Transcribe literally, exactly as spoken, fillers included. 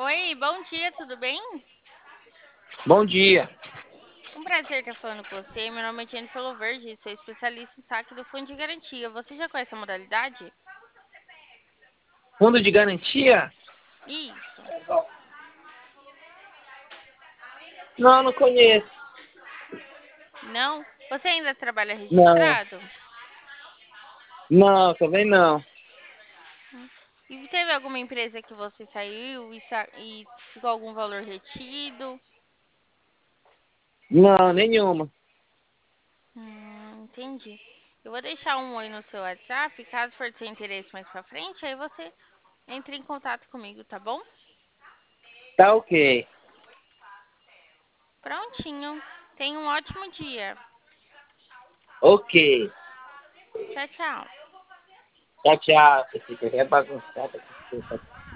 Oi, bom dia, tudo bem? Bom dia. Um prazer estar falando com você. Meu nome é Jennifer Loverde, sou especialista em saque do Fundo de Garantia. Você já conhece a modalidade? Fundo de garantia? Isso. Não, não conheço. Não? Você ainda trabalha Não, registrado? não, também não. E teve alguma empresa que você saiu e, sa- e ficou algum valor retido? Não, nenhuma. Hum, entendi. Eu vou deixar um oi no seu WhatsApp, caso for do seu interesse mais pra frente, aí você entre em contato comigo, tá bom? Tá ok. Prontinho. Tenha um ótimo dia. Ok. Tchau, tchau. Tchau, tchau. Esse aqui é bagunçado.